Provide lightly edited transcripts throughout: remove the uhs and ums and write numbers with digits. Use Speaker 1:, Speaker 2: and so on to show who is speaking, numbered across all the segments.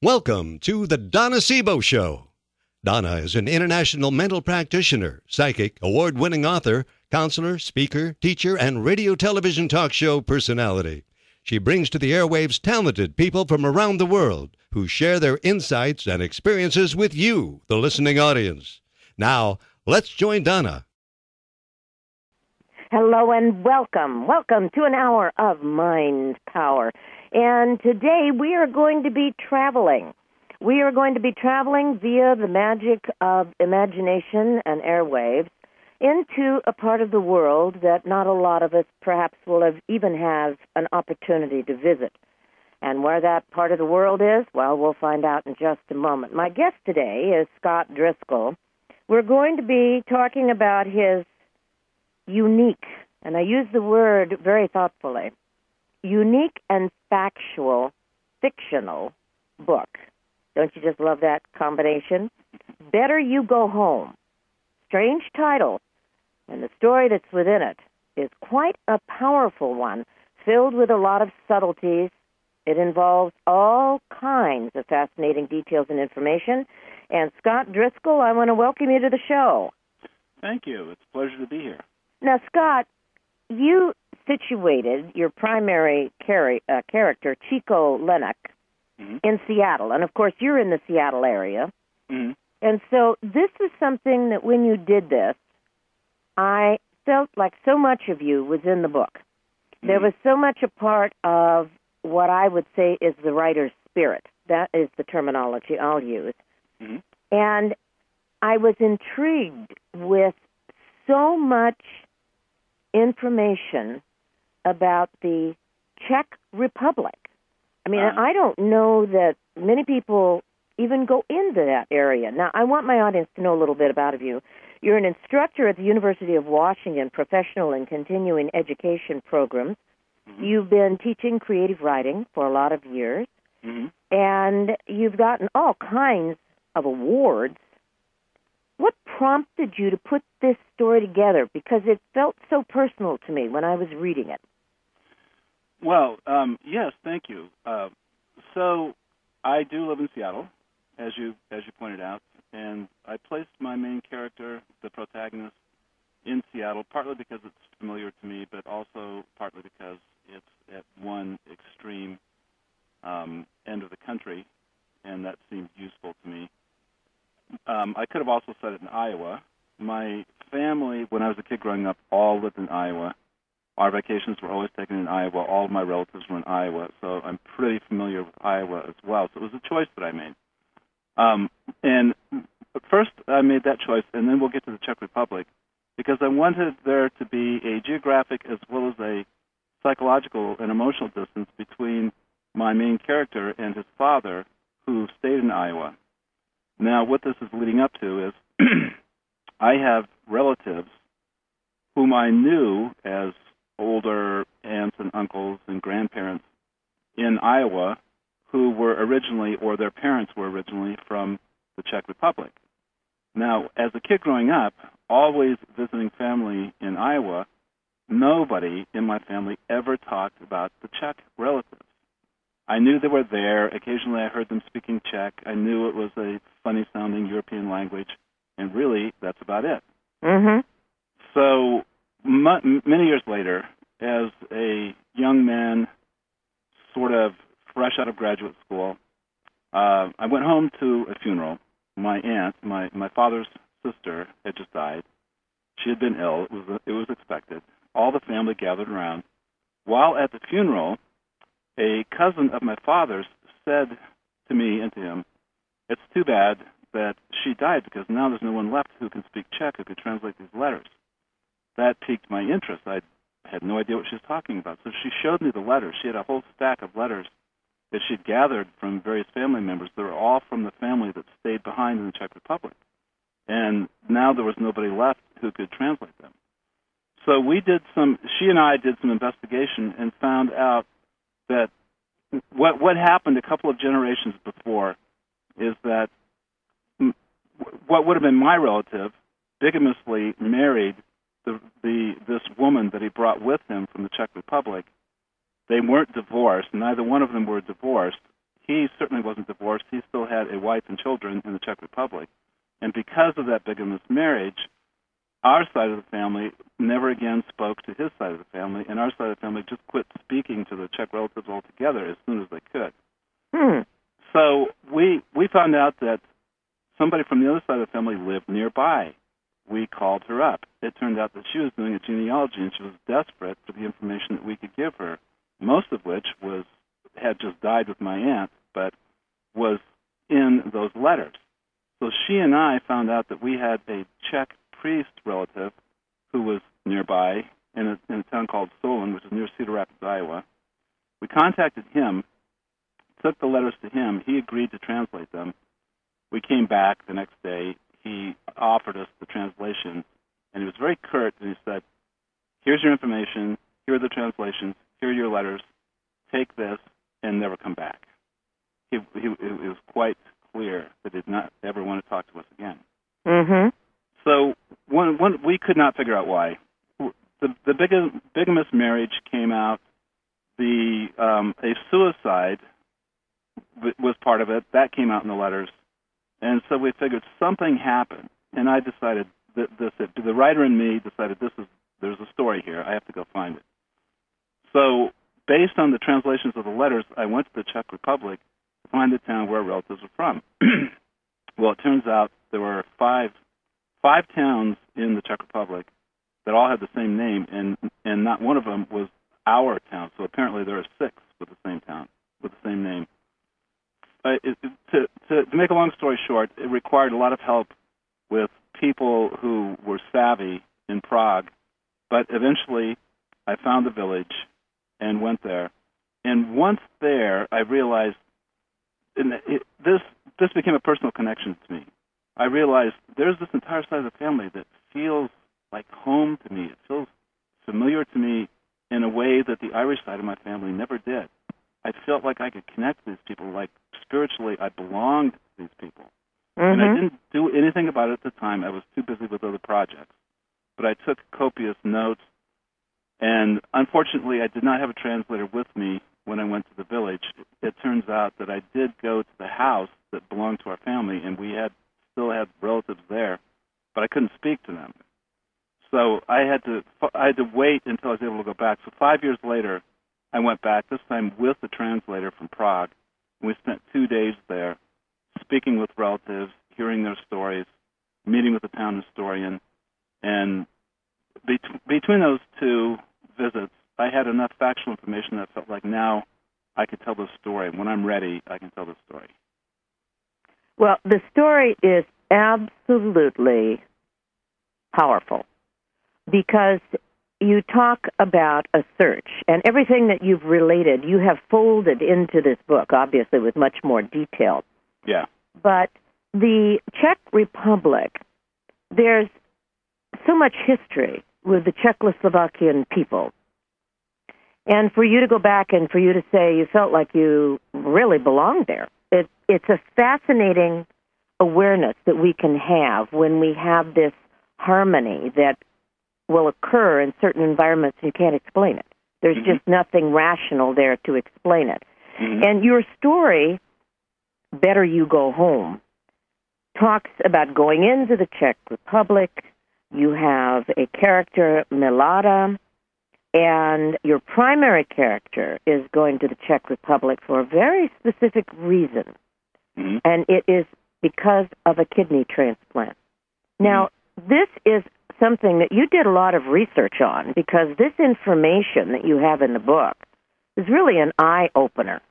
Speaker 1: Welcome to the Donna Sebo Show. Donna is an international mental practitioner, psychic, award-winning author, counselor, speaker, teacher, and radio television talk show personality. She brings to the airwaves talented people from around the world who share their insights and experiences with you, the listening audience. Now, let's join Donna.
Speaker 2: Hello and welcome. Welcome to an hour of Mind Power. And today we are going to be traveling. We are going to be traveling via the magic of imagination and airwaves into a part of the world that not a lot of us perhaps will even have an opportunity to visit. And where that part of the world is, well, we'll find out in just a moment. My guest today is Scott Driscoll. We're going to be talking about his unique, and I use the word very thoughtfully, unique and factual, fictional book. Don't you just love that combination? Better You Go Home. Strange title, and the story that's within it is quite a powerful one, filled with a lot of subtleties. It involves all kinds of fascinating details and information. And Scott Driscoll, I want to welcome you to the show.
Speaker 3: Thank you. It's a pleasure to be here.
Speaker 2: Now, Scott, you situated your primary character, Chico Lennox, in Seattle. And, of course, you're in the Seattle area.
Speaker 3: Mm-hmm.
Speaker 2: And so this is something that when you did this, I felt like so much of you was in the book. There was so much a part of what I would say is the writer's spirit. That is the terminology I'll use.
Speaker 3: Mm-hmm.
Speaker 2: And I was intrigued with so much information about the Czech Republic. I mean, I don't know that many people even go into that area. Now, I want my audience to know a little bit about you. You're an instructor at the University of Washington, professional and continuing education programs.
Speaker 3: Mm-hmm.
Speaker 2: You've been teaching creative writing for a lot of years, and you've gotten all kinds of awards. What prompted you to put this story together? Because it felt so personal to me when I was reading it.
Speaker 3: Well, yes, thank you. So I do live in Seattle, as you pointed out, and I placed my main character, the protagonist, in Seattle, partly because it's familiar to me, but also partly because it's at one extreme end of the country, and that seemed useful to me. I could have also said it in Iowa. My family, when I was a kid growing up, all lived in Iowa. Our vacations were always taken in Iowa. All of my relatives were in Iowa, so I'm pretty familiar with Iowa as well. So it was a choice that I made. And first I made that choice, and then we'll get to the Czech Republic, because I wanted there to be a geographic as well as a psychological and emotional distance between my main character and his father, who stayed in Iowa. Now, what this is leading up to is I have relatives whom I knew as older aunts and uncles and grandparents in Iowa who were originally, or their parents were originally, from the Czech Republic. Now, as a kid growing up, always visiting family in Iowa, nobody in my family ever talked about the Czech relatives. I knew they were there. Occasionally I heard them speaking Czech. I knew it was a funny-sounding European language, and really, that's about it.
Speaker 2: Mm-hmm.
Speaker 3: So many years later, as a young man, sort of fresh out of graduate school, I went home to a funeral. My aunt, my father's sister, had just died. She had been ill. It was expected. All the family gathered around. While at the funeral, a cousin of my father's said to me and to him, "It's too bad that she died, because now there's no one left who can speak Czech, who could translate these letters." That piqued my interest. I had no idea what she was talking about. So she showed me the letters. She had a whole stack of letters that she'd gathered from various family members. They were all from the family that stayed behind in the Czech Republic. And now there was nobody left who could translate them. So she and I did some investigation and found out that what happened a couple of generations before is that what would have been my relative bigamously married this woman that he brought with him from the Czech Republic. They weren't divorced. Neither one of them were divorced he certainly wasn't divorced. He still had a wife and children in the Czech Republic. And because of that bigamous marriage, our side of the family never again spoke to his side of the family, and our side of the family just quit speaking to the Czech relatives altogether as soon as they could. So we found out that somebody from the other side of the family lived nearby. We called her up. It turned out that she was doing a genealogy, and she was desperate for the information that we could give her, most of which had just died with my aunt, but was in those letters. So she and I found out that we had a Czech priest relative who was nearby in a town called Solon, which is near Cedar Rapids, Iowa. We contacted him, took the letters to him. He agreed to translate them. We came back the next day. He offered us the translation, and he was very curt, and he said, here's your information, here are the translations, here are your letters, take this, and never come back. It was quite clear that he did not ever want to talk to us again.
Speaker 2: Mm-hmm.
Speaker 3: So we could not figure out why. The bigamous marriage came out. A suicide was part of it. That came out in the letters. And so we figured something happened. And I decided that the writer in me decided there's a story here. I have to go find it. So based on the translations of the letters, I went to the Czech Republic to find the town where relatives were from. Well, it turns out there were five towns in the Czech Republic that all had the same name, and not one of them was our town. So apparently there are 6 with the same town, with the same name. To make a long story short, it required a lot of help with people who were savvy in Prague, but eventually I found the village and went there. And once there, I realized this became a personal connection to me. I realized there's this entire side of the family that feels like home to me. It feels familiar to me in a way that the Irish side of my family never did. I felt like I could connect to these people, like spiritually I belonged to these people.
Speaker 2: Mm-hmm.
Speaker 3: And I didn't do anything about it at the time. I was too busy with other projects. But I took copious notes, and unfortunately I did not have a translator with me when I went to the village. It turns out that I did go to the house that belonged to our family, and we still had relatives there, but I couldn't speak to them. So I had to wait until I was able to go back. So 5 years later, I went back, this time with the translator from Prague, and we spent 2 days there speaking with relatives, hearing their stories, meeting with the town historian, and between those 2 visits, I had enough factual information that I felt like now I could tell the story. When I'm ready, I can tell the story.
Speaker 2: Well, the story is absolutely powerful because you talk about a search, and everything that you've related, you have folded into this book, obviously with much more detail.
Speaker 3: Yeah.
Speaker 2: But the Czech Republic, there's so much history with the Czechoslovakian people. And for you to go back and for you to say you felt like you really belonged there, it's a fascinating awareness that we can have when we have this harmony that will occur in certain environments and you can't explain it. There's
Speaker 3: Mm-hmm.
Speaker 2: just nothing rational there to explain it.
Speaker 3: Mm-hmm.
Speaker 2: And your story, Better You Go Home, talks about going into the Czech Republic. You have a character, Milada, and your primary character is going to the Czech Republic for a very specific reason,
Speaker 3: Mm-hmm.
Speaker 2: and it is because of a kidney transplant. Now, this is something that you did a lot of research on because this information that you have in the book is really an eye-opener.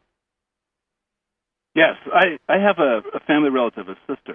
Speaker 3: Yes, I have a family relative, a sister,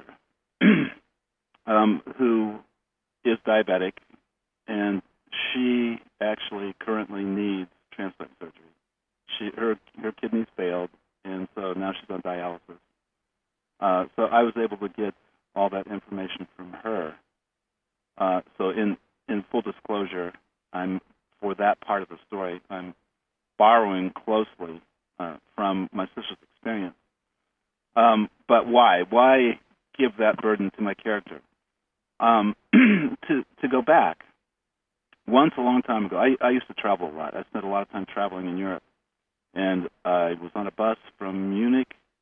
Speaker 3: who is diabetic, and she actually currently needs transplant surgery. Her kidneys failed, and so now she's on dialysis. So I was able to get all that information from her. So in full disclosure, for that part of the story, I'm borrowing closely from my sister's experience. But why? Why give that burden to my character? To go back, once a long time ago, I used to travel a lot. I spent a lot of time traveling in Europe. And I was on a bus from Munich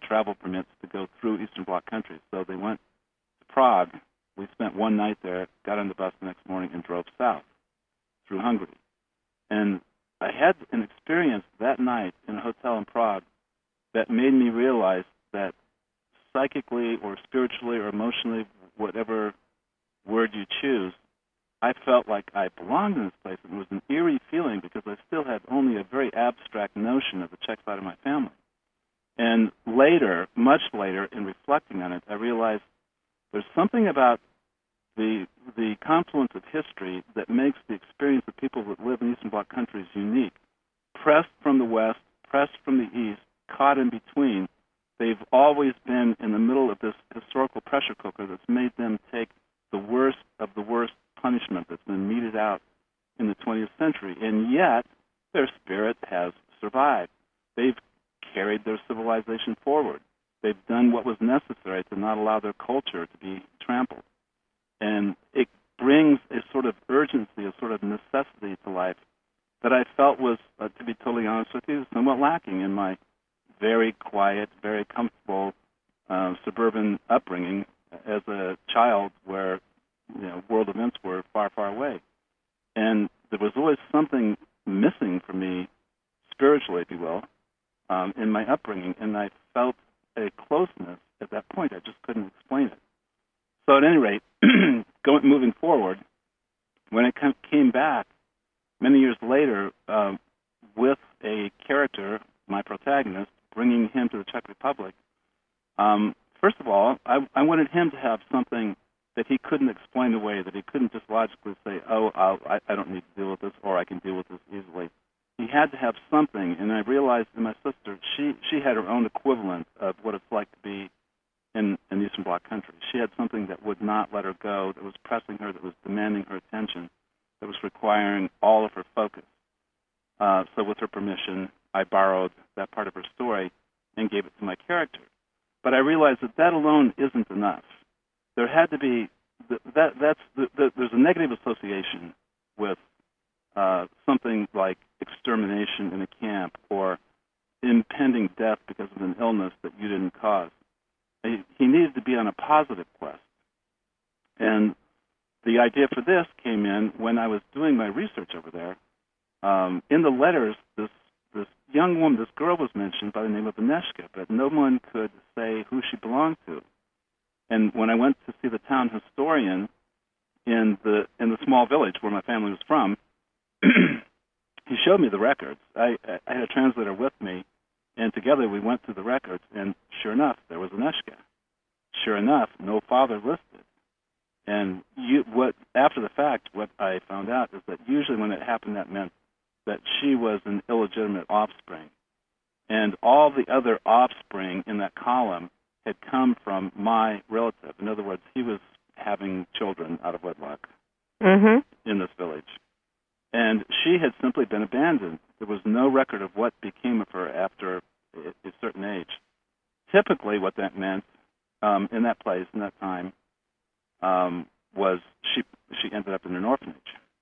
Speaker 3: travel permits to go through Eastern Bloc countries. So they went to Prague. We spent one night there, got on the bus the next morning, and drove south through Hungary. And I had an experience that night in a hotel in Prague that made me realize that psychically or spiritually or emotionally, whatever word you choose, I felt like I belonged in this place. It was an eerie feeling because I still had only a very abstract notion of the Czech side of my family. And later, much later, in reflecting on it, I realized there's something about the confluence of history that makes the experience of people that live in Eastern Bloc countries unique. Pressed from the west, pressed from the east, caught in between, they've always been in the middle of this historical pressure cooker that's made them take the worst of the worst punishment that's been meted out in the 20th century. And yet, their spirit has survived. They've carried their civilization forward. They've done what was necessary to not allow their culture to be trampled. And it brings a sort of urgency, a sort of necessity to life that I felt was, to be totally honest with you, somewhat lacking in my very quiet, very comfortable suburban upbringing as a child where world events were far, far away. And there was always something missing for me spiritually, if you will, in my upbringing, and I felt a closeness at that point. I just couldn't explain it. So at any rate, moving forward, when I came back many years later with a character, my protagonist, bringing him to the Czech Republic, first of all, I wanted him to have something that he couldn't explain away, that he couldn't just logically say, I don't need to deal with this, or I can deal with this easily. He had to have something, and I realized in my sister, she had her own equivalent of what it's like to be in Eastern Bloc countries. She had something that would not let her go, that was pressing her, that was demanding her attention, that was requiring all of her focus. So with her permission, I borrowed that part of her story and gave it to my character. But I realized that alone isn't enough. There had to be there's a negative association with something like extermination in a camp or impending death because of an illness that you didn't cause. He needed to be on a positive quest. And the idea for this came in when I was doing my research over there. In the letters, this young woman, this girl was mentioned by the name of Agnieszka, but no one could say who she belonged to. And when I went to see the town historian in the small village where my family was from, he showed me the records. I had a translator with me, and together we went through the records, and sure enough, there was Agnieszka. Sure enough, no father listed. And after the fact, what I found out is that usually when it happened, that meant that she was an illegitimate offspring. And all the other offspring in that column had come from my relative. In other words, he was having children out of wedlock in this village. And she had simply been abandoned. There was no record of what became of her after a certain age. Typically what that meant in that place, in that time, was she ended up in an orphanage.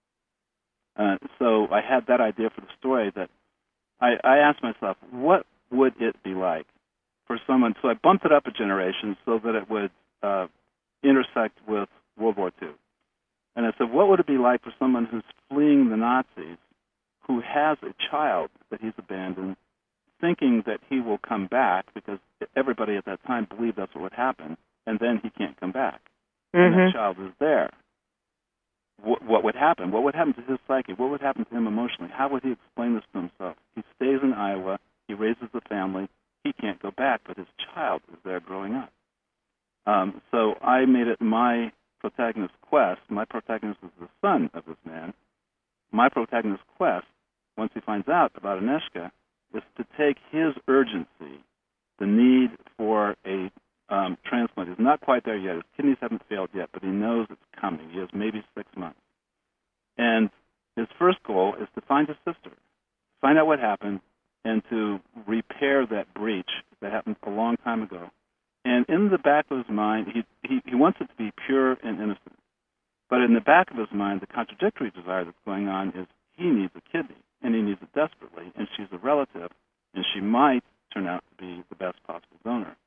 Speaker 3: So I had that idea for the story that I asked myself, what would it be like for someone, so I bumped it up a generation so that it would intersect with World War II. And I said, what would it be like for someone who's fleeing the Nazis, who has a child that he's abandoned, thinking that he will come back, because everybody at that time believed that's what would happen, and then he can't come back. And that child is there. What would happen? What would happen to his psyche? What would happen to him emotionally? How would he explain this to himself? He stays in Iowa. He raises a family. He can't go back, but his child is there growing up. So I made it my protagonist's quest. My protagonist is the son of this man. My protagonist's quest, once he finds out about Agnieszka, is to take his urgency, the need for a transplant. He's not quite there yet. His kidneys haven't failed yet, but he knows it's coming. He has maybe 6 months. And his first goal is to find his sister, find out what happened, and to repair that breach that happened a long time ago. And in the back of his mind, he wants it to be pure and innocent. But in the back of his mind, the contradictory desire that's going on is he needs a kidney, and he needs it desperately, and she's a relative, and she might turn out to be the best possible donor.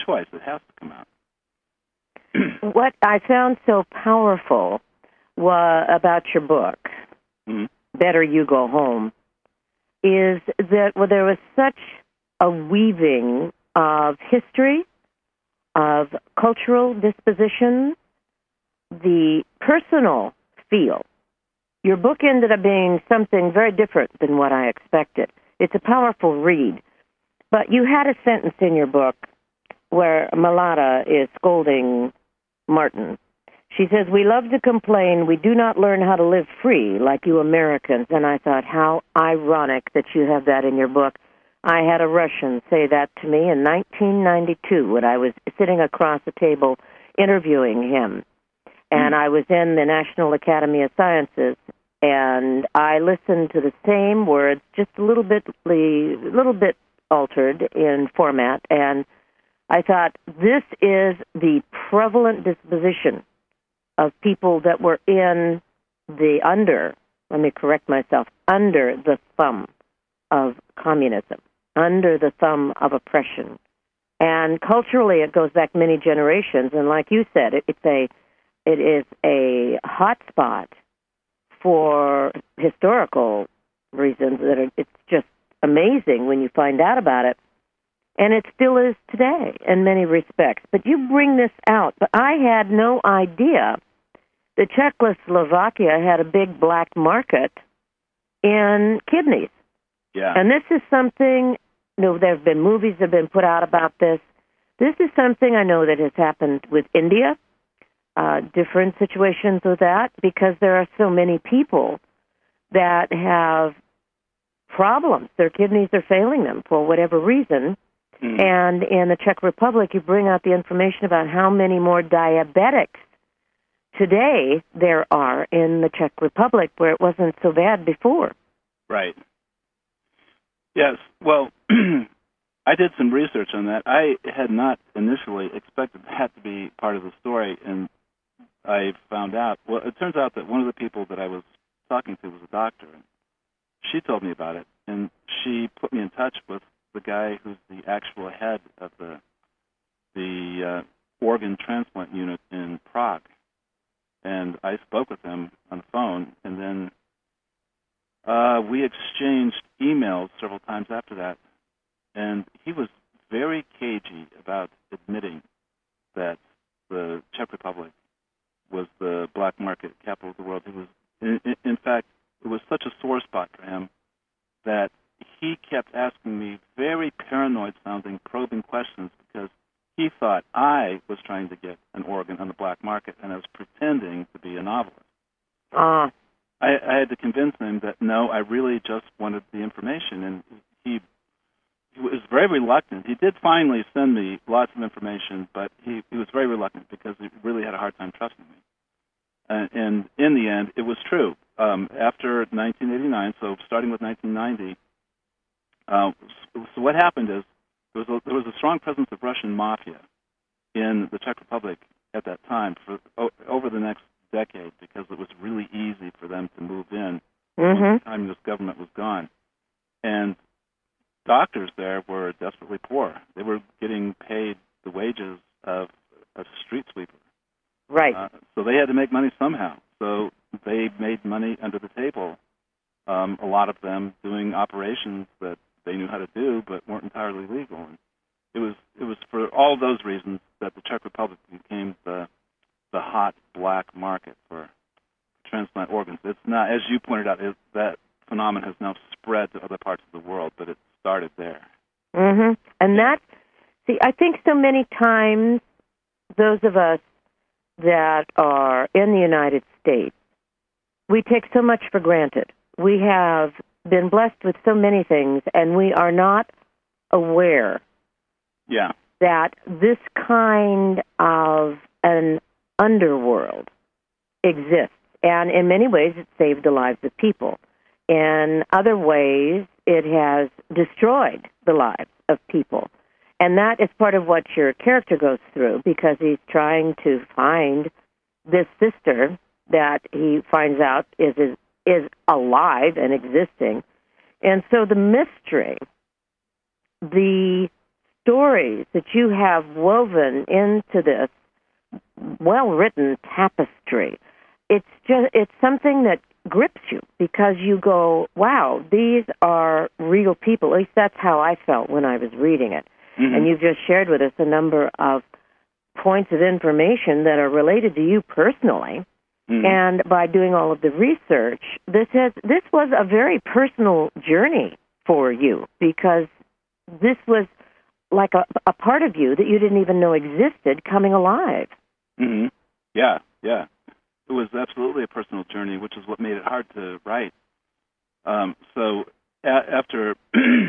Speaker 3: choice. It has to come out.
Speaker 2: What I found so powerful about your book, Better You Go Home, is that there was such a weaving of history, of cultural disposition, the personal feel. Your book ended up being something very different than what I expected. It's a powerful read. But you had a sentence in your book where Malata is scolding Martin. She says, "We love to complain. We do not learn how to live free like you Americans." And I thought, how ironic that you have that in your book. I had a Russian say that to me in 1992 when I was sitting across the table interviewing him. And I was in the National Academy of Sciences, and I listened to the same words, just a little bit altered in format, and I thought, this is the prevalent disposition of people that were in the under the thumb of communism, under the thumb of oppression. And culturally, it goes back many generations, and like you said, it is a hot spot for historical reasons it's just amazing when you find out about it. And it still is today in many respects. But you bring this out. But I had no idea that Czechoslovakia had a big black market in kidneys.
Speaker 3: Yeah.
Speaker 2: And this is something, there have been movies that have been put out about this. This is something I know that has happened with India, different situations with that, because there are so many people that have problems. Their kidneys are failing them for whatever reason. And in the Czech Republic, you bring out the information about how many more diabetics today there are in the Czech Republic, where it wasn't so bad before.
Speaker 3: Right. Yes. Well, I did some research on that. I had not initially expected that to be part of the story, and I found out. Well, it turns out that one of the people that I was talking to was a doctor, and she told me about it, and she put me in touch with the guy who's the actual head of the organ transplant unit in Prague. And I spoke with him on the phone, and then we exchanged emails several times after that. And he was very cagey about admitting that the Czech Republic was the black market capital of the world. He was, in fact, it was such a sore spot for him that he kept asking me very paranoid-sounding, probing questions because he thought I was trying to get an organ on the black market, and I was pretending to be a novelist. I had to convince him that, no, I really just wanted the information, and he was very reluctant. He did finally send me lots of information, but he was very reluctant because he really had a hard time trusting me. And in the end, it was true. After 1989, so starting with 1990, so what happened is there was a strong presence of Russian mafia in the Czech Republic at that time for over the next decade because it was really easy for them to move in once the communist government was gone. And doctors there were desperately poor. They were getting paid the wages of a street sweeper.
Speaker 2: Right.
Speaker 3: So they had to make money somehow. So they made money under the table, a lot of them doing operations that they knew how to do but weren't entirely legal. And it was for all those reasons that the Czech Republic became the hot black market for transplant organs. It's not, as you pointed out, that phenomenon has now spread to other parts of the world, but it started there.
Speaker 2: And I think so many times those of us that are in the United States, we take so much for granted. We have been blessed with so many things, and we are not aware that this kind of an underworld exists. And in many ways, it saved the lives of people. In other ways, it has destroyed the lives of people. And that is part of what your character goes through, because he's trying to find this sister that he finds out is alive and existing. And so the mystery, the stories that you have woven into this well-written tapestry, it's something that grips you because you go, wow, these are real people. At least that's how I felt when I was reading it. Mm-hmm. And you've just shared with us a number of points of information that are related to you personally. Mm-hmm. And by doing all of the research, this was a very personal journey for you because this was like a part of you that you didn't even know existed coming alive.
Speaker 3: Mm-hmm. Yeah. It was absolutely a personal journey, which is what made it hard to write. So after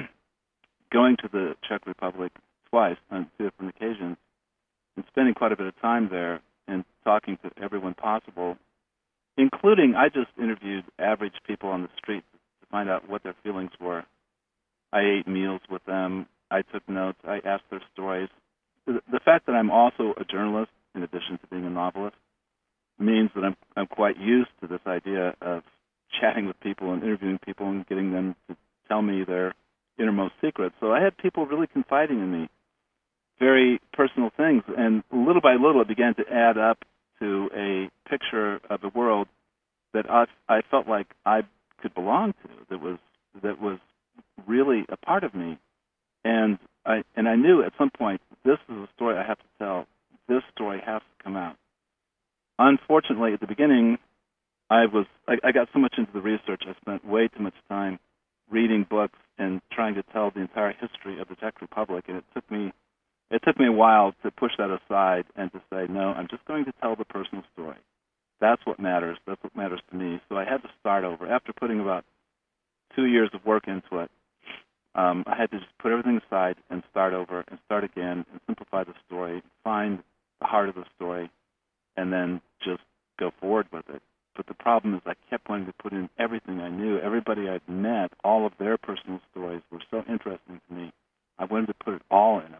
Speaker 3: going to the Czech Republic twice on 2 different occasions and spending quite a bit of time there and talking to everyone possible, including I just interviewed average people on the street to find out what their feelings were. I ate meals with them. I took notes. I asked their stories. The fact that I'm also a journalist, in addition to being a novelist, means that I'm quite used to this idea of chatting with people and interviewing people and getting them to tell me their innermost secrets. So I had people really confiding in me very personal things, and little by little it began to add up to a picture of the world that I felt like I could belong to, that was really a part of me. And I knew at some point, this is a story I have to tell. This story has to come out. Unfortunately, at the beginning, I got so much into the research, I spent way too much time reading books and trying to tell the entire history of the Czech Republic, and it took me a while to push that aside and to say, no, I'm just going to tell the personal story. That's what matters. That's what matters to me. So I had to start over. After putting about 2 years of work into it, I had to just put everything aside and start over and start again and simplify the story, find the heart of the story, and then just go forward with it. But the problem is I kept wanting to put in everything I knew. Everybody I'd met, all of their personal stories were so interesting to me. I wanted to put it all in.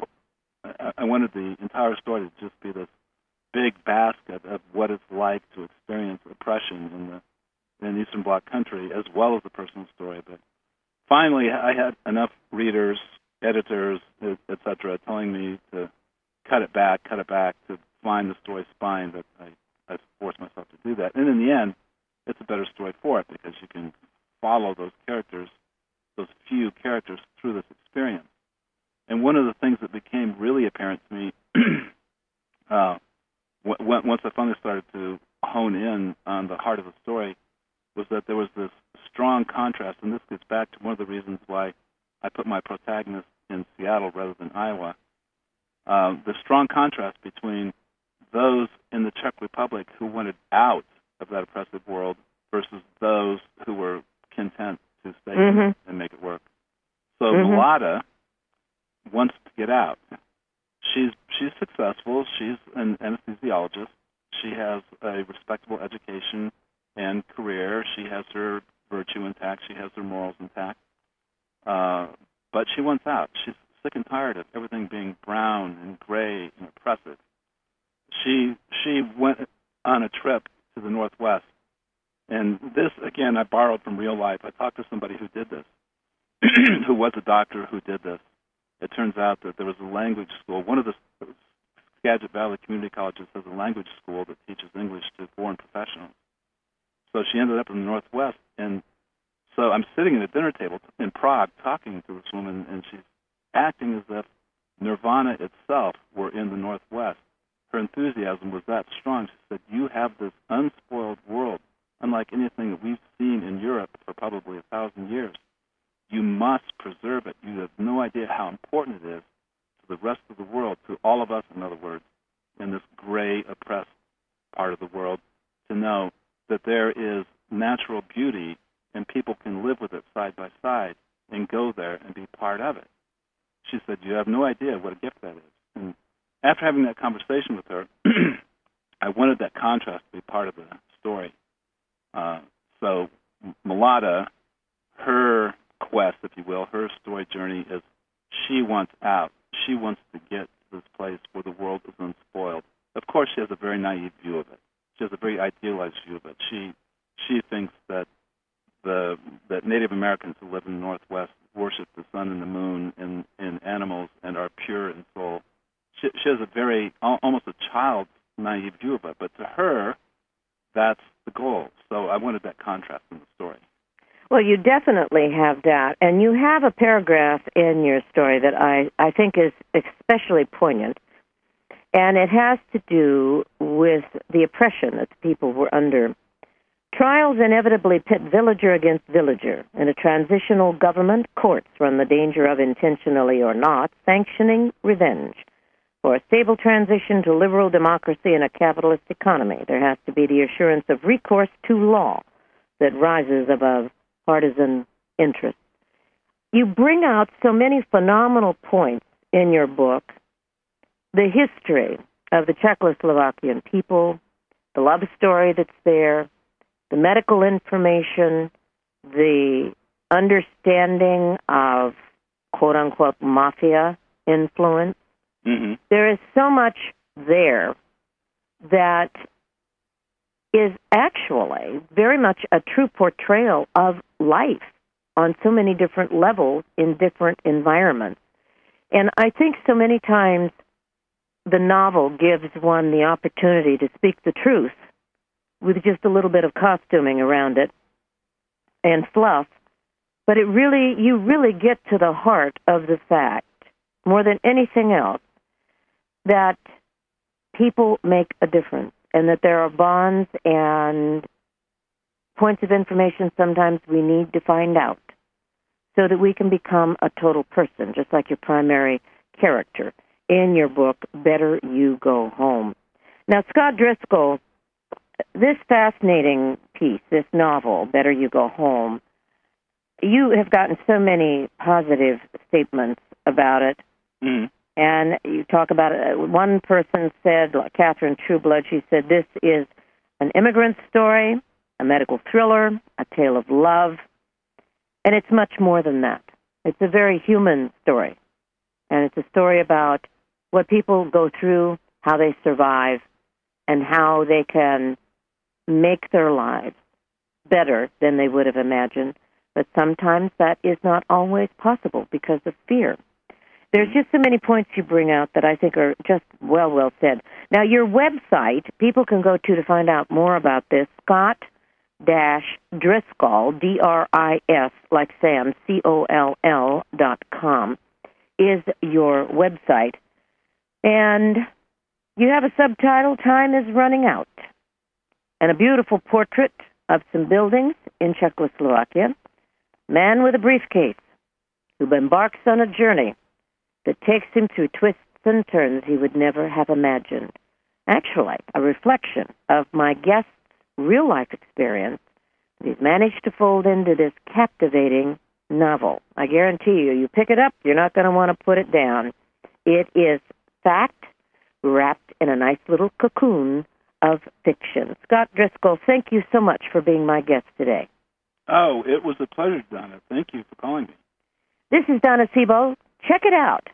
Speaker 3: I wanted the entire story to just be this big basket of what it's like to experience oppression in an Eastern Bloc country, as well as the personal story. But finally, I had enough readers, editors, etc., telling me to cut it back, to find the story spine that I forced myself to do that. And in the end, it's a better story for it because you can follow those characters, those few characters, through this experience. And one of the things that became really apparent to me once I finally started to hone in on the heart of the story was that there was this strong contrast, and this gets back to one of the reasons why I put my protagonist in Seattle rather than Iowa. The strong contrast between those in the Czech Republic who wanted out of that oppressive world versus those who were content to stay in and make it work. So Mlada wants to get out. She's successful. She's an anesthesiologist. She has a respectable education and career. She has her virtue intact. She has her morals intact. But she wants out. She's sick and tired of everything being brown and gray and oppressive. She went on a trip to the Northwest. And this, again, I borrowed from real life. I talked to somebody who did this, who was a doctor who did this. It turns out that there was a language school. One of the Skagit Valley community colleges has a language school that teaches English to foreign professionals. So she ended up in the Northwest. And so I'm sitting at a dinner table in Prague talking to this woman, and she's acting as if Nirvana itself were in the Northwest. Her enthusiasm was that strong. She said, you have this unspoiled world, unlike anything that we've seen in Europe for probably 1,000 years. You must preserve it. You have no idea how important it is to the rest of the world, to all of us, in other words, in this gray, oppressed part of the world, to know that there is natural beauty and people can live with it side by side and go there and be part of it. She said, you have no idea what a gift that is. And after having that conversation with her, I wanted that contrast to be part of the story. So Mlada, her quest, if you will, her story journey is she wants out. She wants to get to this place where the world is unspoiled. Of course, she has a very naive view of it. She has a very idealized view of it. She thinks that Native Americans who live in the Northwest worship the sun and the moon in animals and are pure in soul. She has a very, almost a child's naive view of it, but to her, that's the goal. So I wanted that contrast in the story.
Speaker 2: Well, you definitely have that. And you have a paragraph in your story that I think is especially poignant. And it has to do with the oppression that the people were under. Trials inevitably pit villager against villager. In a transitional government, courts run the danger of, intentionally or not, sanctioning revenge. For a stable transition to liberal democracy in a capitalist economy, there has to be the assurance of recourse to law that rises above partisan interests. You bring out so many phenomenal points in your book. The history of the Czechoslovakian people, the love story that's there, the medical information, the understanding of quote-unquote mafia influence.
Speaker 3: Mm-hmm.
Speaker 2: There is so much there that is actually very much a true portrayal of life on so many different levels in different environments. And I think so many times the novel gives one the opportunity to speak the truth with just a little bit of costuming around it and fluff, but you really get to the heart of the fact, more than anything else, that people make a difference and that there are bonds and points of information sometimes we need to find out so that we can become a total person, just like your primary character in your book, Better You Go Home. Now, Scott Driscoll, this fascinating piece, this novel, Better You Go Home, you have gotten so many positive statements about it.
Speaker 3: Mm.
Speaker 2: And you talk about it. One person said, like Catherine Trueblood, she said, this is an immigrant story, a medical thriller, a tale of love, and it's much more than that. It's a very human story, and it's a story about what people go through, how they survive, and how they can make their lives better than they would have imagined. But sometimes that is not always possible because of fear. There's just so many points you bring out that I think are just well said. Now, your website, people can go to find out more about this, Scott-Driscoll, D-R-I-S, like Sam, COLL.com, is your website. And you have a subtitle, Time is Running Out, and a beautiful portrait of some buildings in Czechoslovakia. Man with a briefcase who embarks on a journey that takes him through twists and turns he would never have imagined. Actually, a reflection of my guest's real-life experience that he's managed to fold into this captivating novel. I guarantee you, you pick it up, you're not going to want to put it down. It is fact wrapped in a nice little cocoon of fiction. Scott Driscoll, thank you so much for being my guest today.
Speaker 3: Oh, it was a pleasure, Donna. Thank you for calling me.
Speaker 2: This is Donna Sebo. Check it out,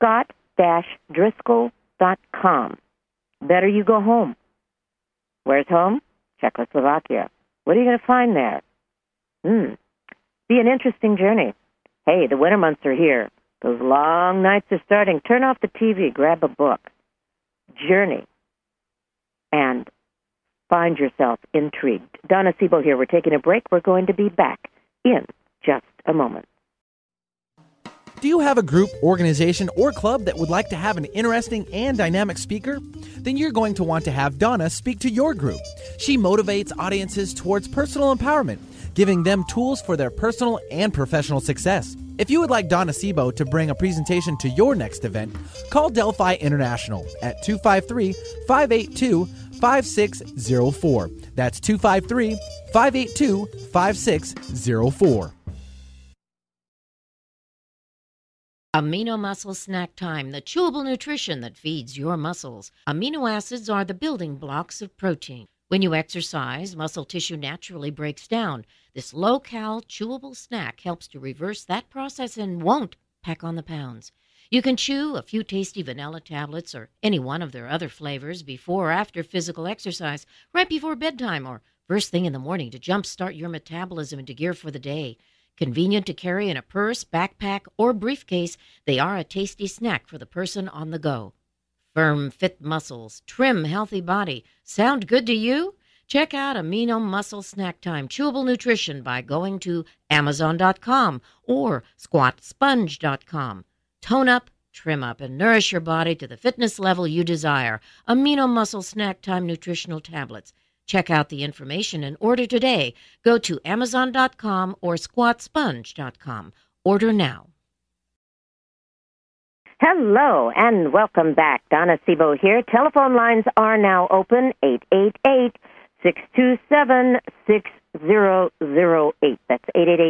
Speaker 2: Scott-Driscoll.com. Better You Go Home. Where's home? Czechoslovakia. What are you going to find there? Be an interesting journey. Hey, the winter months are here. Those long nights are starting. Turn off the TV, grab a book, journey, and find yourself intrigued. Donna Sebo here. We're taking a break. We're going to be back in just a moment.
Speaker 4: Do you have a group, organization, or club that would like to have an interesting and dynamic speaker? Then you're going to want to have Donna speak to your group. She motivates audiences towards personal empowerment, giving them tools for their personal and professional success. If you would like Donna Sebo to bring a presentation to your next event, call Delphi International at 253-582-5604. That's 253-582-5604.
Speaker 5: Amino Muscle Snack Time, the chewable nutrition that feeds your muscles. Amino acids are the building blocks of protein. When you exercise, muscle tissue naturally breaks down. This low-cal, chewable snack helps to reverse that process and won't pack on the pounds. You can chew a few tasty vanilla tablets or any one of their other flavors before or after physical exercise, right before bedtime or first thing in the morning to jumpstart your metabolism into gear for the day. Convenient to carry in a purse, backpack, or briefcase, they are a tasty snack for the person on the go. Firm, fit muscles, trim, healthy body. Sound good to you? Check out Amino Muscle Snack Time Chewable Nutrition by going to Amazon.com or SquatSponge.com. Tone up, trim up, and nourish your body to the fitness level you desire. Amino Muscle Snack Time Nutritional Tablets. Check out the information and order today. Go to Amazon.com or SquatSponge.com. Order now.
Speaker 2: Hello and welcome back. Donna Sebo here. Telephone lines are now open, 888-627-6008. That's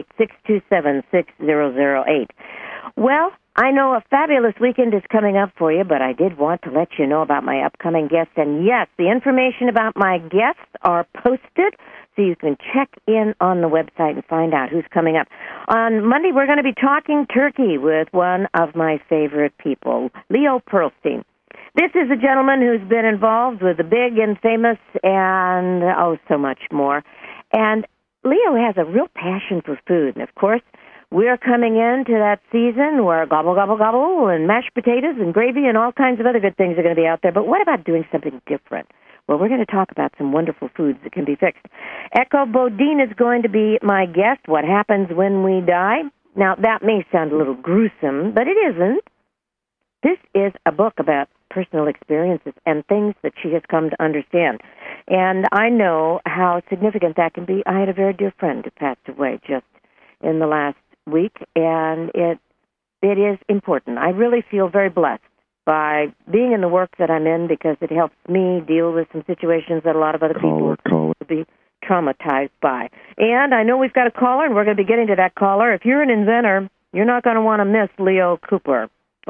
Speaker 2: 888-627-6008. Well, I know a fabulous weekend is coming up for you, but I did want to let you know about my upcoming guests. And yes, the information about my guests are posted, so you can check in on the website and find out who's coming up. On Monday, we're going to be talking turkey with one of my favorite people, Leo Pearlstein. This is a gentleman who's been involved with the big and famous and, so much more. And Leo has a real passion for food. And, of course, we're coming into that season where gobble, gobble, gobble, and mashed potatoes and gravy and all kinds of other good things are going to be out there. But what about doing something different? Well, we're going to talk about some wonderful foods that can be fixed. Echo Bodine is going to be my guest, What Happens When We Die. Now, that may sound a little gruesome, but it isn't. This is a book about personal experiences and things that she has come to understand. And I know how significant that can be. I had a very dear friend who passed away just in the last week, and it is important. I really feel very blessed by being in the work that I'm in because it helps me deal with some situations that a lot of other people would be traumatized by. And I know we've got a caller, and we're going to be getting to that caller. If you're an inventor, you're not going to want to miss Leon Cooper.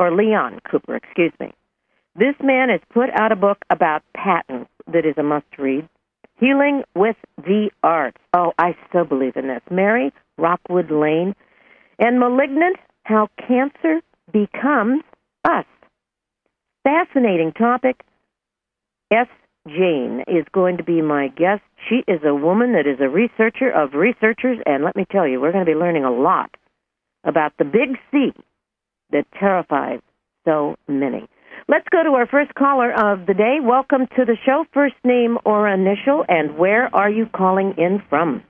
Speaker 2: Excuse me. This man has put out a book about patents that is a must-read. Healing with the Arts. Oh, I so believe in this. Mary Rockwood Lane. And Malignant, How Cancer Becomes Us. Fascinating topic. S. Jane is going to be my guest. She is a woman that is a researcher of researchers, and let me tell you, we're going to be learning a lot about the big C that terrifies so many. Let's go to our first caller of the day. Welcome to the show. First name or initial, and where are you calling in from?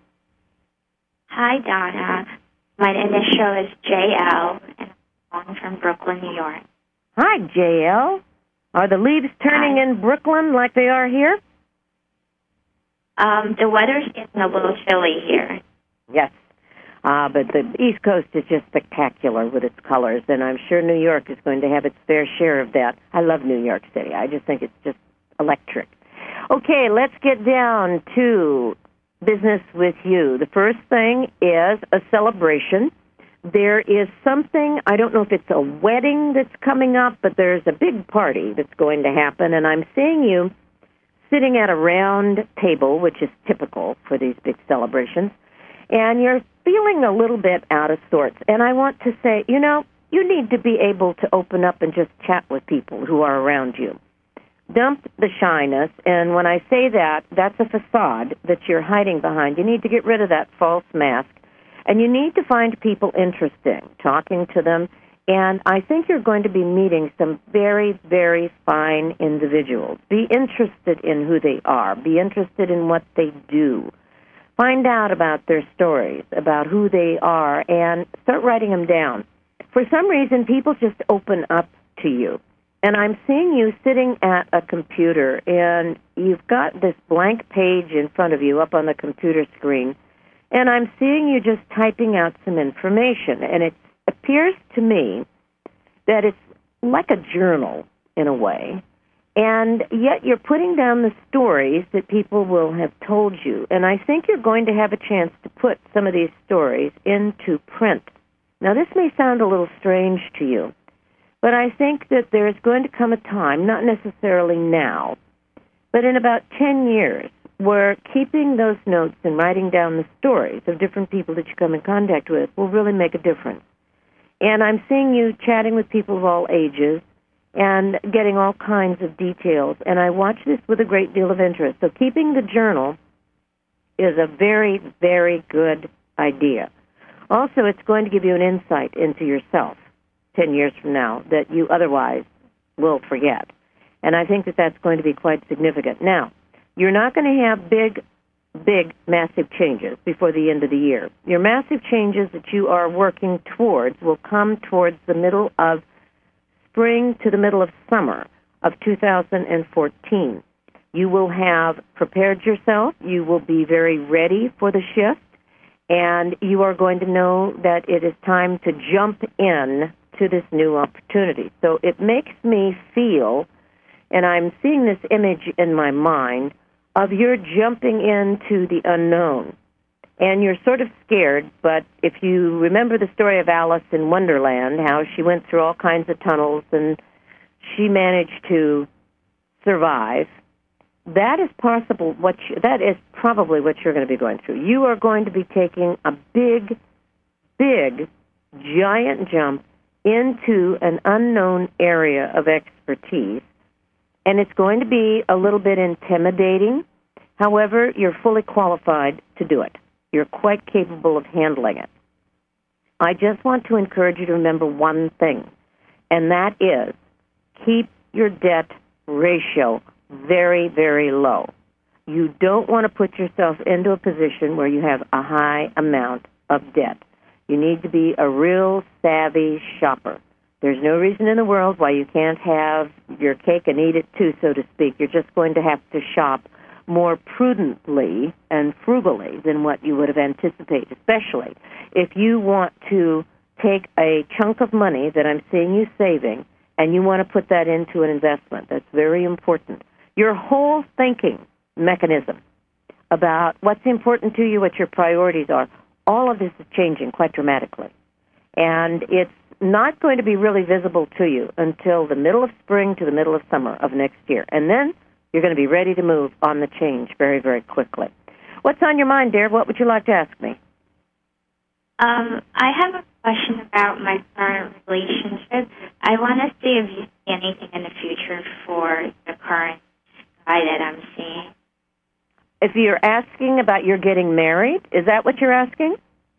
Speaker 6: Hi, Donna. My initial is JL, and I'm calling from Brooklyn, New York.
Speaker 2: Hi, JL. Are the leaves turning in Brooklyn like they are here?
Speaker 6: The weather's getting a little chilly here.
Speaker 2: Yes. But the East Coast is just spectacular with its colors, and I'm sure New York is going to have its fair share of that. I love New York City. I just think it's just electric. Okay, let's get down to business with you. The first thing is a celebration. There is something, I don't know if it's a wedding that's coming up, but there's a big party that's going to happen, and I'm seeing you sitting at a round table, which is typical for these big celebrations, and you're feeling a little bit out of sorts. And I want to say, you need to be able to open up and just chat with people who are around you. Dump the shyness, and when I say that, that's a facade that you're hiding behind. You need to get rid of that false mask, and you need to find people interesting, talking to them, and I think you're going to be meeting some very, very fine individuals. Be interested in who they are. Be interested in what they do. Find out about their stories, about who they are, and start writing them down. For some reason, people just open up to you. And I'm seeing you sitting at a computer, and you've got this blank page in front of you up on the computer screen, and I'm seeing you just typing out some information. And it appears to me that it's like a journal in a way, and yet you're putting down the stories that people will have told you. And I think you're going to have a chance to put some of these stories into print. Now, this may sound a little strange to you, but I think that there's going to come a time, not necessarily now, but in about 10 years, where keeping those notes and writing down the stories of different people that you come in contact with will really make a difference. And I'm seeing you chatting with people of all ages and getting all kinds of details, and I watch this with a great deal of interest. So keeping the journal is a very, very good idea. Also, it's going to give you an insight into yourself 10 years from now that you otherwise will forget. And I think that that's going to be quite significant. Now, you're not going to have big, massive changes before the end of the year. Your massive changes that you are working towards will come towards the middle of spring to the middle of summer of 2014. You will have prepared yourself. You will be very ready for the shift, and you are going to know that it is time to jump in to this new opportunity. So it makes me feel, and I'm seeing this image in my mind, of you're jumping into the unknown. And you're sort of scared, but if you remember the story of Alice in Wonderland, how she went through all kinds of tunnels and she managed to survive, that is probably what you're going to be going through. You are going to be taking a big, giant jump into an unknown area of expertise, and it's going to be a little bit intimidating. However, you're fully qualified to do it. You're quite capable of handling it. I just want to encourage you to remember one thing, and that is keep your debt ratio very, very low. You don't want to put yourself into a position where you have a high amount of debt. You need to be a real savvy shopper. There's no reason in the world why you can't have your cake and eat it too, so to speak. You're just going to have to shop more prudently and frugally than what you would have anticipated, especially if you want to take a chunk of money that I'm seeing you saving and you want to put that into an investment. That's very important. Your whole thinking mechanism about what's important to you, what your priorities are, all of this is changing quite dramatically. And it's not going to be really visible to you until the middle of spring to the middle of summer of next year. And then you're going to be ready to move on the change very, very quickly. What's on your mind, dear? What would you like to ask me?
Speaker 6: I have a question about my current relationship. I want to see if you see anything in the future for the current guy that I'm seeing.
Speaker 2: If you're asking about your getting married, is that what you're asking?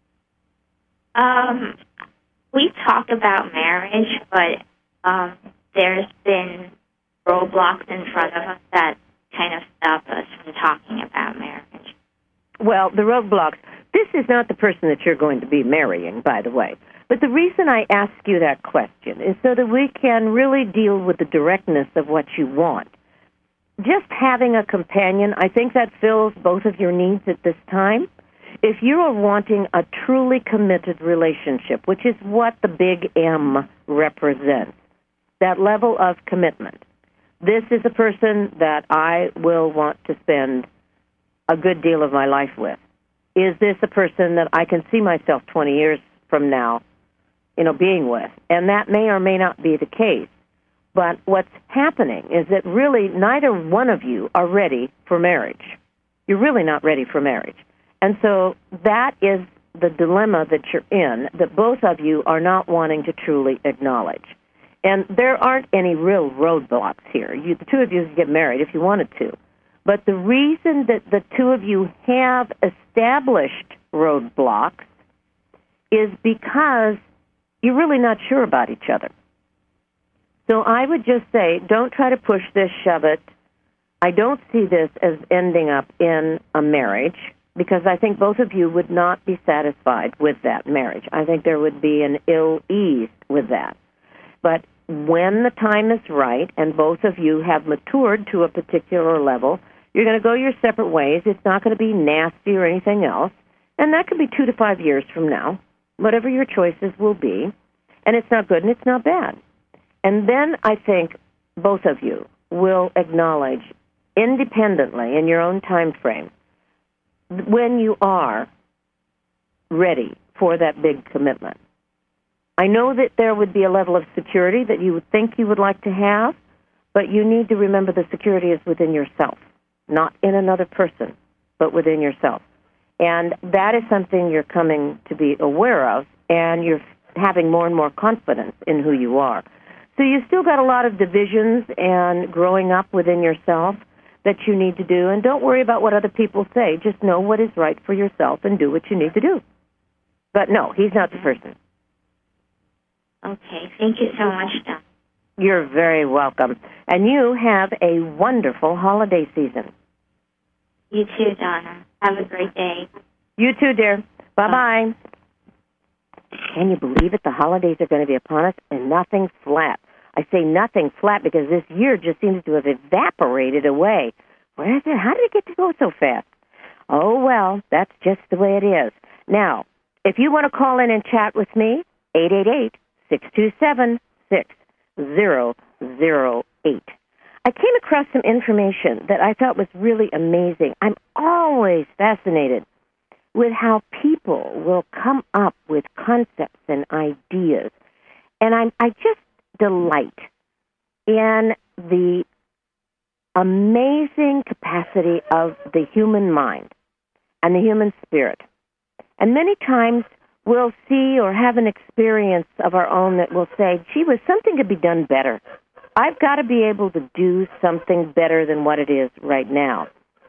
Speaker 6: We talk about marriage, but there's been roadblocks in front of us that kind of stop us from talking about marriage.
Speaker 2: Well, the roadblocks, this is not the person that you're going to be marrying, by the way. But the reason I ask you that question is so that we can really deal with the directness of what you want. Just having a companion, I think that fills both of your needs at this time. If you are wanting a truly committed relationship, which is what the big M represents, that level of commitment, this is a person that I will want to spend a good deal of my life with. Is this a person that I can see myself 20 years from now, being with? And that may or may not be the case. But what's happening is that really neither one of you are ready for marriage. You're really not ready for marriage. And so that is the dilemma that you're in, that both of you are not wanting to truly acknowledge. And there aren't any real roadblocks here. The two of you can get married if you wanted to. But the reason that the two of you have established roadblocks is because you're really not sure about each other. So I would just say, don't try to push this, shove it. I don't see this as ending up in a marriage because I think both of you would not be satisfied with that marriage. I think there would be an ill ease with that. But when the time is right and both of you have matured to a particular level, you're going to go your separate ways. It's not going to be nasty or anything else. And that could be 2 to 5 years from now, whatever your choices will be. And it's not good and it's not bad. And then I think both of you will acknowledge independently in your own time frame when you are ready for that big commitment. I know that there would be a level of security that you would think you would like to have, but you need to remember the security is within yourself, not in another person, but within yourself. And that is something you're coming to be aware of, and you're having more and more confidence in who you are. So you've still got a lot of divisions and growing up within yourself that you need to do, and don't worry about what other people say. Just know what is right for yourself and do what you need to do. But no, he's not the person.
Speaker 6: Okay. Thank you so much, Donna.
Speaker 2: You're very welcome. And you have a wonderful holiday season.
Speaker 6: You too, Donna. Have a great day.
Speaker 2: You too, dear. Bye-bye. Can you believe it? The holidays are going to be upon us, and nothing flat. I say nothing flat because this year just seems to have evaporated away. Where is it? How did it get to go so fast? Oh, well, that's just the way it is. Now, if you want to call in and chat with me, 888-627-6008. I came across some information that I thought was really amazing. I'm always fascinated with how people will come up with concepts and ideas. And I just delight in the amazing capacity of the human mind and the human spirit. And many times we'll see or have an experience of our own that will say, gee, was something could be done better. I've got to be able to do something better than what it is right now.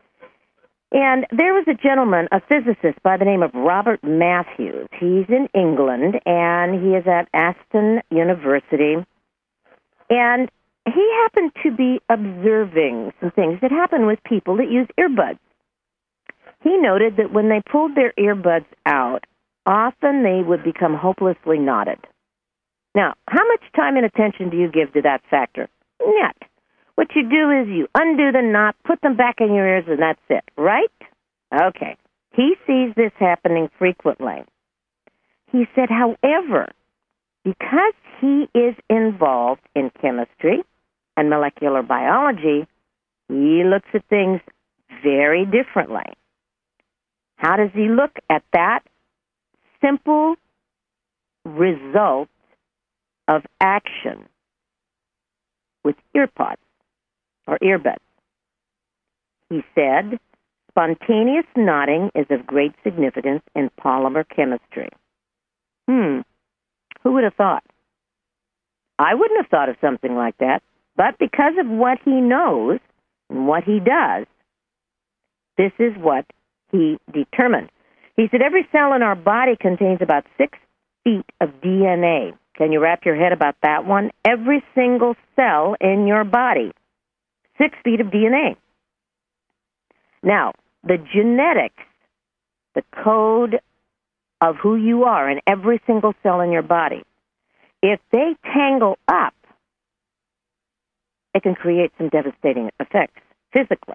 Speaker 2: And there was a gentleman, a physicist by the name of Robert Matthews. He's in England, and he is at Aston University. And he happened to be observing some things that happen with people that use earbuds. He noted that when they pulled their earbuds out, often they would become hopelessly knotted. Now, how much time and attention do you give to that factor? None. What you do is you undo the knot, put them back in your ears, and that's it, right? Okay. He sees this happening frequently. He said, however, because he is involved in chemistry and molecular biology, he looks at things very differently. How does he look at that simple result of action with earpods or earbuds? He said, spontaneous knotting is of great significance in polymer chemistry. Who would have thought? I wouldn't have thought of something like that, but because of what he knows and what he does, this is what he determined. He said every cell in our body contains about 6 feet of DNA. Can you wrap your head about that one? Every single cell in your body, 6 feet of DNA. Now, the genetics, the code of who you are in every single cell in your body, if they tangle up, it can create some devastating effects physically.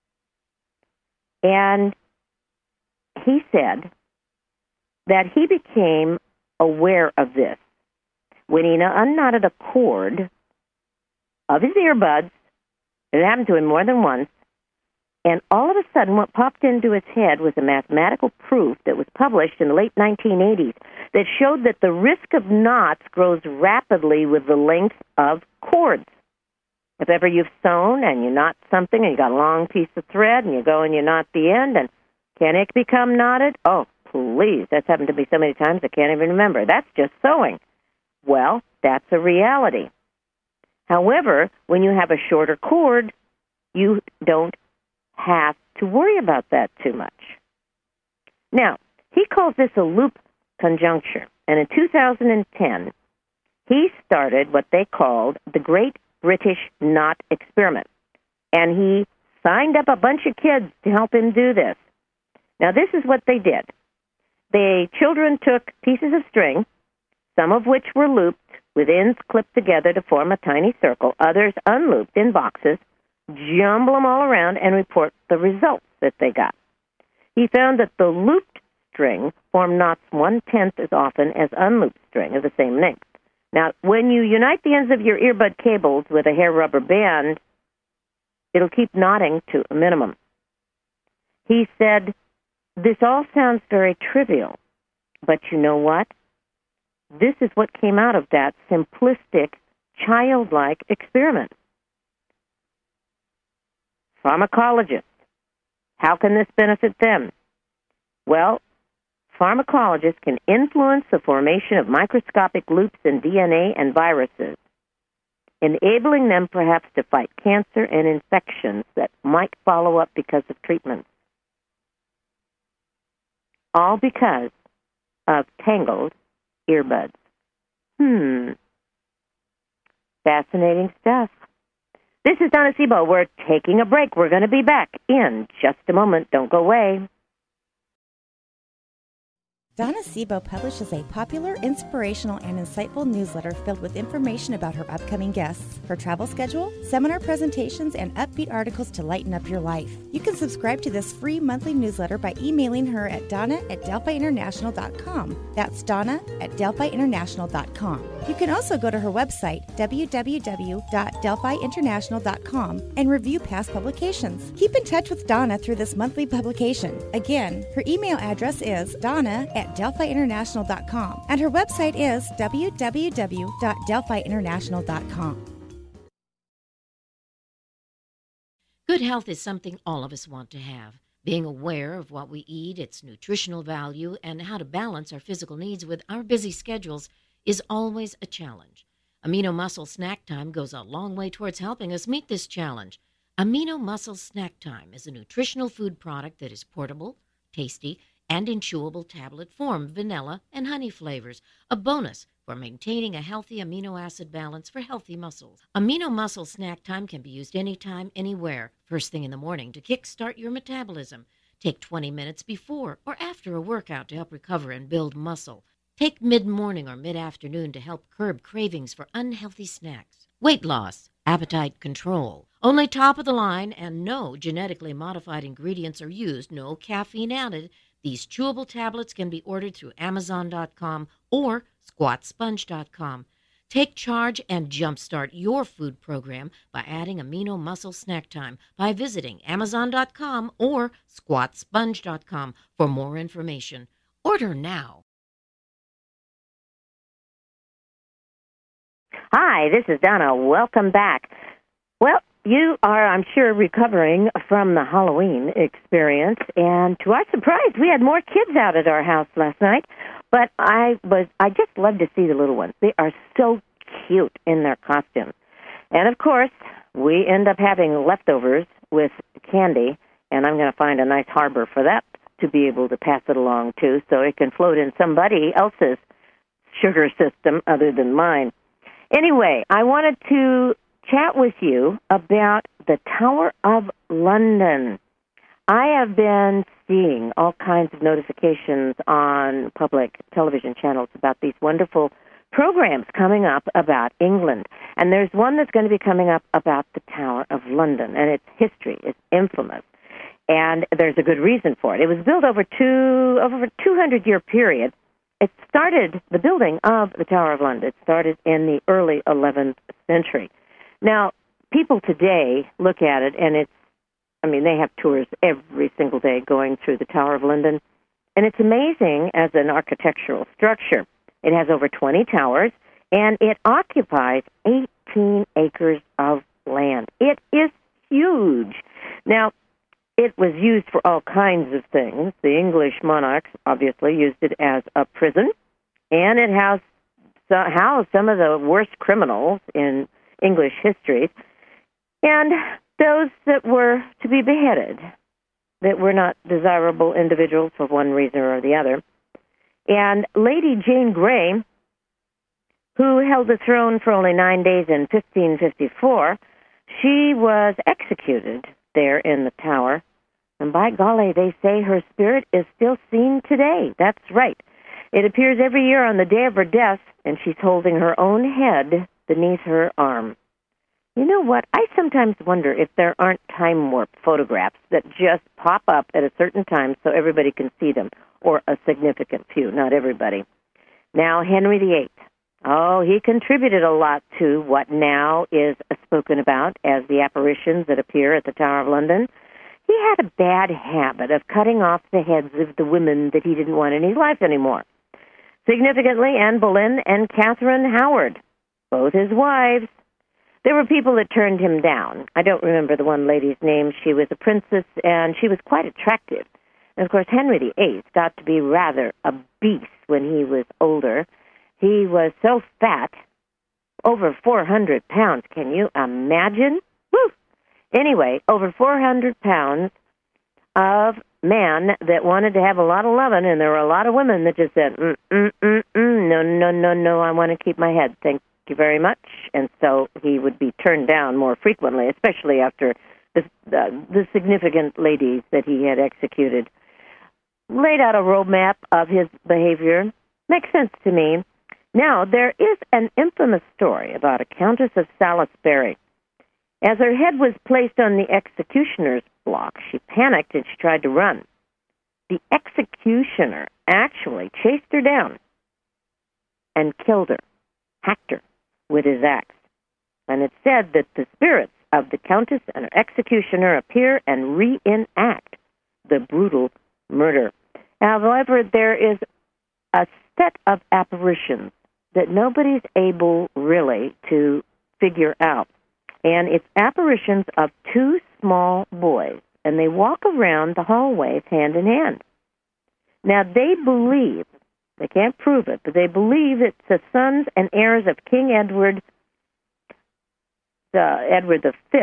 Speaker 2: And he said that he became aware of this when he unknotted a cord of his earbuds. It happened to him more than once. And all of a sudden, what popped into his head was a mathematical proof that was published in the late 1980s that showed that the risk of knots grows rapidly with the length of cords. If ever you've sewn and you knot something and you got a long piece of thread and you go and you knot the end, and can it become knotted? Oh, please. That's happened to me so many times I can't even remember. That's just sewing. Well, that's a reality. However, when you have a shorter cord, you don't have to worry about that too much. Now, he calls this a loop conjuncture, and in 2010, he started what they called the Great British Knot Experiment, and he signed up a bunch of kids to help him do this. Now, this is what they did. The children took pieces of string, some of which were looped with ends clipped together to form a tiny circle, others unlooped in boxes, jumble them all around, and report the results that they got. He found that the looped string formed knots 1/10 as often as unlooped string of the same length. Now, when you unite the ends of your earbud cables with a hair rubber band, it'll keep knotting to a minimum. He said, this all sounds very trivial, but you know what? This is what came out of that simplistic, childlike experiment. Pharmacologists. How can this benefit them? Well, pharmacologists can influence the formation of microscopic loops in DNA and viruses, enabling them perhaps to fight cancer and infections that might follow up because of treatments. All because of Tangled earbuds. Fascinating stuff. This is Donna Sebo. We're taking a break. We're going to be back in just a moment. Don't go away.
Speaker 7: Donna Sebo publishes a popular, inspirational, and insightful newsletter filled with information about her upcoming guests, her travel schedule, seminar presentations, and upbeat articles to lighten up your life. You can subscribe to this free monthly newsletter by emailing her at donna@delphiinternational.com. That's donna@delphiinternational.com. You can also go to her website, www.delphiinternational.com, and review past publications. Keep in touch with Donna through this monthly publication. Again, her email address is donna@delphiinternational.com, and her website is www.delphiinternational.com.
Speaker 5: Good health is something all of us want to have. Being aware of what we eat, its nutritional value, and how to balance our physical needs with our busy schedules is always a challenge. Amino Muscle Snack Time goes a long way towards helping us meet this challenge. Amino Muscle Snack Time is a nutritional food product that is portable, tasty, and in chewable tablet form, vanilla and honey flavors, a bonus for maintaining a healthy amino acid balance for healthy muscles. Amino Muscle Snack Time can be used anytime, anywhere, first thing in the morning to kickstart your metabolism. Take 20 minutes before or after a workout to help recover and build muscle. Take mid-morning or mid-afternoon to help curb cravings for unhealthy snacks. Weight loss, appetite control. Only top-of-the-line and no genetically modified ingredients are used, no caffeine added. These chewable tablets can be ordered through Amazon.com or SquatSponge.com. Take charge and jumpstart your food program by adding Amino Muscle Snack Time by visiting Amazon.com or SquatSponge.com for more information. Order now.
Speaker 2: Hi, this is Donna. Welcome back. Well, you are, I'm sure, recovering from the Halloween experience, and to our surprise, we had more kids out at our house last night, but I just love to see the little ones. They are so cute in their costumes. And, of course, we end up having leftovers with candy, and I'm going to find a nice harbor for that to be able to pass it along to so it can float in somebody else's sugar system other than mine. Anyway, I wanted to chat with you about the Tower of London. I have been seeing all kinds of notifications on public television channels about these wonderful programs coming up about England. And there's one that's going to be coming up about the Tower of London, and its history is infamous. And there's a good reason for it. It was built over a 200-year period. It started, the building of the Tower of London, it started in the early 11th century. Now, people today look at it, and they have tours every single day going through the Tower of London, and it's amazing as an architectural structure. It has over 20 towers, and it occupies 18 acres of land. It is huge. Now, it was used for all kinds of things. The English monarchs obviously used it as a prison, and it housed some of the worst criminals in English history, and those that were to be beheaded, that were not desirable individuals for one reason or the other. And Lady Jane Grey, who held the throne for only 9 days in 1554, she was executed there in the tower. And by golly, they say her spirit is still seen today. That's right. It appears every year on the day of her death, and she's holding her own head beneath her arm. You know what? I sometimes wonder if there aren't time warp photographs that just pop up at a certain time so everybody can see them, or a significant few, not everybody. Now, Henry VIII. Oh, he contributed a lot to what now is spoken about as the apparitions that appear at the Tower of London. He had a bad habit of cutting off the heads of the women that he didn't want in his life anymore. Significantly, Anne Boleyn and Catherine Howard, both his wives. There were people that turned him down. I don't remember the one lady's name. She was a princess, and she was quite attractive. And, of course, Henry VIII got to be rather a beast when he was older. He was so fat, over 400 pounds. Can you imagine? Woo! Anyway, over 400 pounds of man that wanted to have a lot of loving, and there were a lot of women that just said, no, I want to keep my head. Thank you very much. And so he would be turned down more frequently, especially after the significant ladies that he had executed. Laid out a roadmap of his behavior. Makes sense to me. Now, there is an infamous story about a Countess of Salisbury. As her head was placed on the executioner's block, she panicked and she tried to run. The executioner actually chased her down and killed her, hacked her with his axe. And it's said that the spirits of the Countess and her executioner appear and reenact the brutal murder. However, there is a set of apparitions that nobody's able really to figure out. And it's apparitions of two small boys, and they walk around the hallways hand in hand. Now, they believe, they can't prove it, but they believe it's the sons and heirs of King Edward V.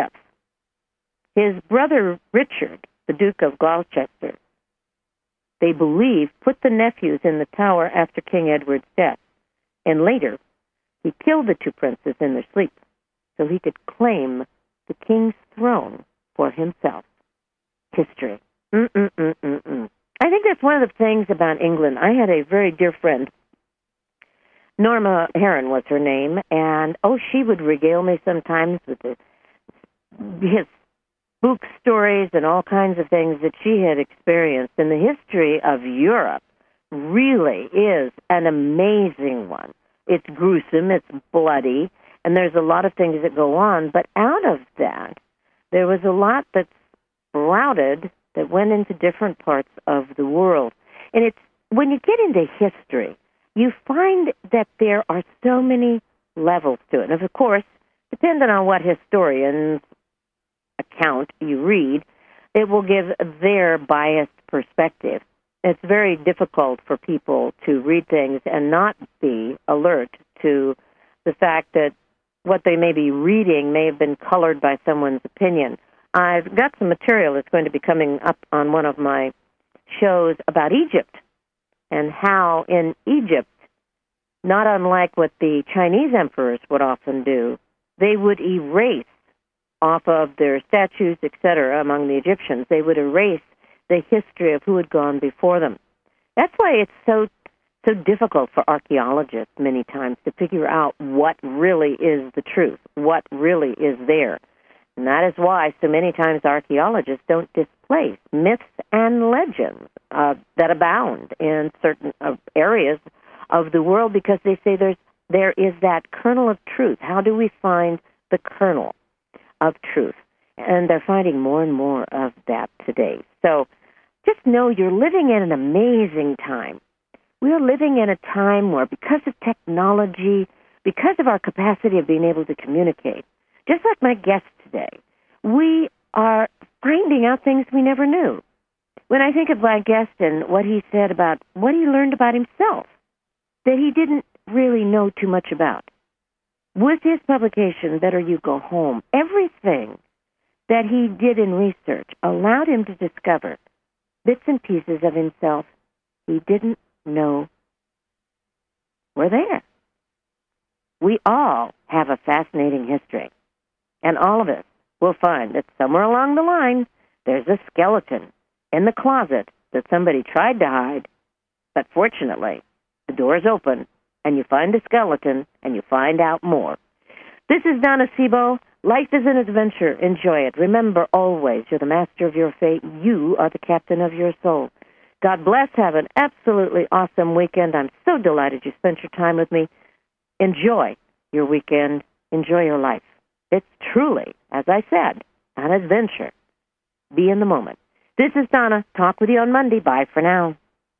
Speaker 2: His brother Richard, the Duke of Gloucester, they believe, put the nephews in the tower after King Edward's death. And later, he killed the two princes in their sleep so he could claim the king's throne for himself. History. I think that's one of the things about England. I had a very dear friend, Norma Heron was her name, and she would regale me sometimes with his spook stories and all kinds of things that she had experienced. And the history of Europe really is an amazing one. It's gruesome, it's bloody, and there's a lot of things that go on. But out of that, there was a lot that sprouted that went into different parts of the world. And it's when you get into history, you find that there are so many levels to it. And of course, depending on what historian's account you read, it will give their biased perspective. It's very difficult for people to read things and not be alert to the fact that what they may be reading may have been colored by someone's opinion. I've got some material that's going to be coming up on one of my shows about Egypt and how in Egypt, not unlike what the Chinese emperors would often do, they would erase off of their statues, etc., among the Egyptians. They would erase the history of who had gone before them. That's why it's so difficult for archaeologists many times to figure out what really is the truth, what really is there. And that is why so many times archaeologists don't displace myths and legends that abound in certain areas of the world, because they say there is that kernel of truth. How do we find the kernel of truth? And they're finding more and more of that today. So just know you're living in an amazing time. We're living in a time where, because of technology, because of our capacity of being able to communicate, just like my guest today, we are finding out things we never knew. When I think of my guest and what he said about what he learned about himself, that he didn't really know too much about. With his publication, Better You Go Home, everything that he did in research allowed him to discover bits and pieces of himself he didn't know were there. We all have a fascinating history, and all of us will find that somewhere along the line there's a skeleton in the closet that somebody tried to hide, but fortunately the door's open, and you find the skeleton, and you find out more. This is Donna Sebo. Life is an adventure. Enjoy it. Remember always, you're the master of your fate. You are the captain of your soul. God bless. Have an absolutely awesome weekend. I'm so delighted you spent your time with me. Enjoy your weekend. Enjoy your life. It's truly, as I said, an adventure. Be in the moment. This is Donna. Talk with you on Monday. Bye for now.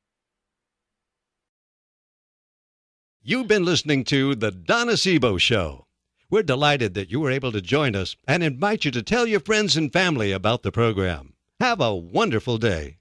Speaker 1: You've been listening to The Donna Sebo Show. We're delighted that you were able to join us and invite you to tell your friends and family about the program. Have a wonderful day.